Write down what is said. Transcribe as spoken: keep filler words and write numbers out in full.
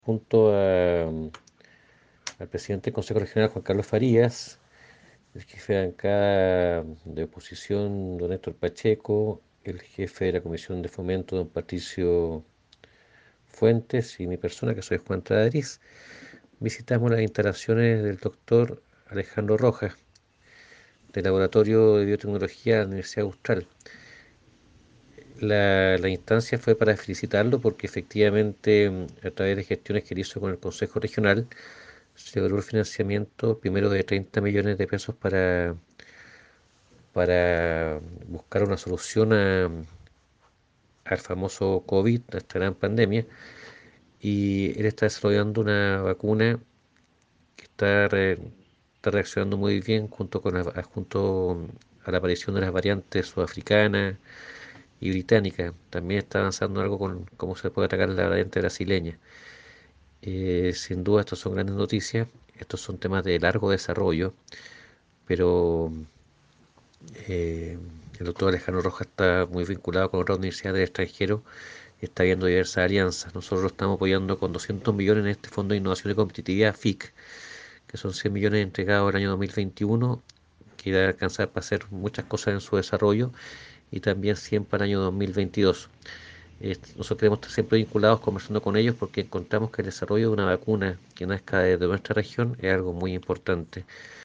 junto a, al presidente del Consejo Regional, Juan Carlos Farías, el jefe de bancada de oposición, don Héctor Pacheco, el jefe de la Comisión de Fomento, don Patricio Fuentes, y mi persona, que soy Juan Traderiz. Visitamos las instalaciones del doctor Alejandro Rojas, del Laboratorio de Biotecnología de la Universidad Austral. La, la instancia fue para felicitarlo porque efectivamente, mm, a través de gestiones que él hizo con el Consejo Regional, se logró el financiamiento primero de treinta millones de pesos para, para buscar una solución a- al famoso COVID, a esta gran pandemia, y él está desarrollando una vacuna que está, re- está reaccionando muy bien junto con la, junto a la aparición de las variantes sudafricanas y británicas. También está avanzando algo con cómo se puede atacar la variante brasileña. Eh, sin duda, estos son grandes noticias. Estos son temas de largo desarrollo, pero eh, el doctor Alejandro Rojas está muy vinculado con otras universidades del extranjero y está viendo diversas alianzas. Nosotros lo estamos apoyando con doscientos millones en este Fondo de Innovación y Competitividad, F I C, que son cien millones entregados el año dos mil veintiuno, que va a alcanzar para hacer muchas cosas en su desarrollo, y también cien para el año dos mil veintidós. Eh, nosotros queremos estar siempre vinculados, conversando con ellos, porque encontramos que el desarrollo de una vacuna que nazca de nuestra región es algo muy importante.